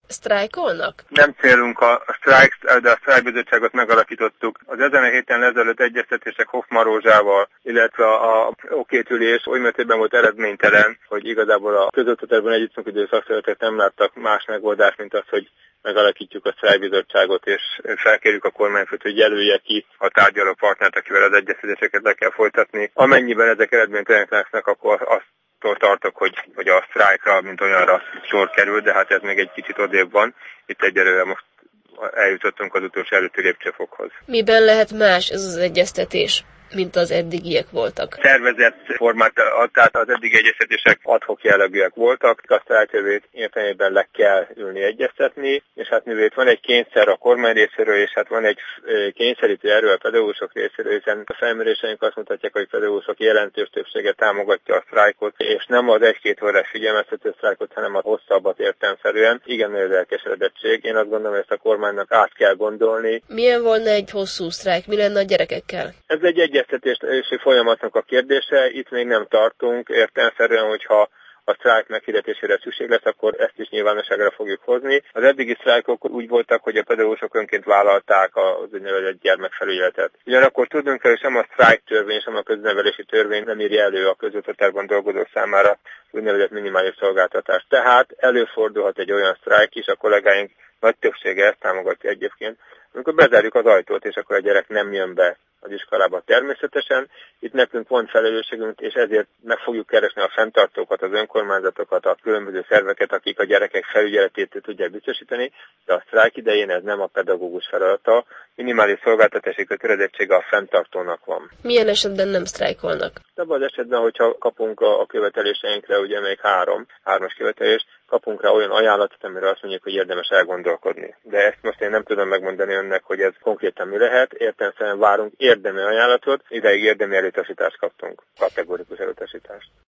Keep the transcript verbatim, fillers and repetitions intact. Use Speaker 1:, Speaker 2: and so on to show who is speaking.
Speaker 1: sztrájkolnak?
Speaker 2: Nem célunk a, a sztrájk, de a sztrájkbizottságot megalakítottuk. Az ezen a héten ezelőtt egyeztetések Hoffman Rózsával, illetve a okétülés oly mértékben volt eredménytelen, hogy igazából a közoktatásban együttműködő szakszervezetek nem láttak más megoldást, mint az, hogy megalakítjuk a sztrájkbizottságot, és felkérjük a kormányfőt, hogy jelölje ki a tárgyaló partnert, akivel az egyeztetéseket le kell folytatni. Amennyiben ezek eredménytelenek lesznek, akkor azt tartok, hogy, hogy a sztrájkra, mint olyanra sor kerül, de hát ez még egy kicsit odébb van. Itt egyelőre most eljutottunk az utolsó előtti lépcsőfokhoz.
Speaker 1: Miben lehet más ez az egyeztetés, mint az eddigiek voltak?
Speaker 2: Szervezett formát, tehát az eddigi egyeztetések ad-hoc jellegűek voltak, a sztrájkjövőt értelmében le kell ülni egyeztetni, és hát mivel van egy kényszer a kormány részéről, és hát van egy kényszerítő erő a pedagógusok részéről, hiszen a felméréseink azt mutatják, hogy a pedagógusok jelentős többsége támogatja a sztrájkot, és nem az egy-két órás figyelmeztető sztrájkot, hanem a hosszabbat értelemszerűen. Igen, nagy lelkesedettség. Én azt gondolom, hogy ezt a kormánynak át kell gondolni.
Speaker 1: Milyen volna egy hosszú sztrájk? Mi lenne a gyerekekkel?
Speaker 2: Ez egy egyeztetési folyamatnak a kérdése, itt még nem tartunk, értelemszerűen, hogyha a sztrájk meghirdetésére szükség lesz, akkor ezt is nyilvánosságra fogjuk hozni. Az eddigi sztrájkok úgy voltak, hogy a pedagógusok önként vállalták az úgynevezett gyermekfelügyeletet. Ugyanakkor tudnunk kell, hogy sem a sztrájk törvény, sem a köznevelési törvény nem írja elő a közoktatásban dolgozók számára úgynevezett minimális szolgáltatást. Tehát előfordulhat egy olyan sztrájk is, a kollégáink nagy többsége ezt támogatja egyébként, amikor bezárjuk az ajtót, és akkor a gyerek nem jön be az iskolába természetesen. Itt nekünk van felelősségünk, és ezért meg fogjuk keresni a fenntartókat, az önkormányzatokat, a különböző szerveket, akik a gyerekek felügyeletét tudják biztosítani, de a sztrájk idején ez nem a pedagógus feladata. Minimális szolgáltatási kötelezettsége a fenntartónak van.
Speaker 1: Milyen esetben nem sztrájkolnak?
Speaker 2: Abban az esetben, hogyha kapunk a követeléseinkre, ugye még három, hármas követelés, kapunk rá olyan ajánlatot, amire azt mondjuk, hogy érdemes elgondolkodni. De ezt most én nem tudom megmondani önnek, hogy ez konkrétan mi lehet. Értelemszerűen várunk érdemi ajánlatot, ideig érdemi elutasítást kaptunk, kategórikus elutasítást.